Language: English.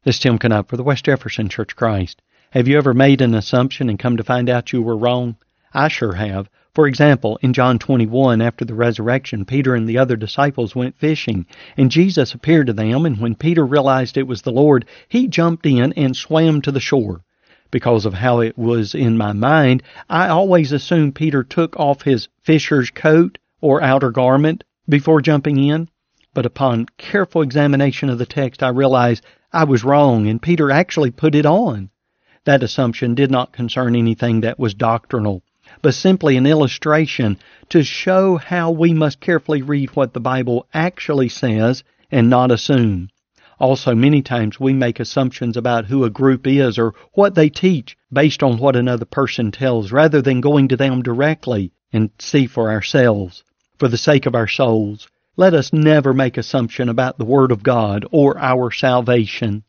This is Tim Knupp for the West Jefferson Church of Christ. Have you ever made an assumption and come to find out you were wrong? I sure have. For example, in John 21, after the resurrection, Peter and the other disciples went fishing, and Jesus appeared to them, and when Peter realized it was the Lord, he jumped in and swam to the shore. Because of how it was in my mind, I always assumed Peter took off his fisher's coat or outer garment before jumping in. But upon careful examination of the text, I realized I was wrong, and Peter actually put it on. That assumption did not concern anything that was doctrinal, but simply an illustration to show how we must carefully read what the Bible actually says and not assume. Also, many times we make assumptions about who a group is or what they teach based on what another person tells, rather than going to them directly and see for ourselves. For the sake of our souls, let us never make assumption about the Word of God or our salvation.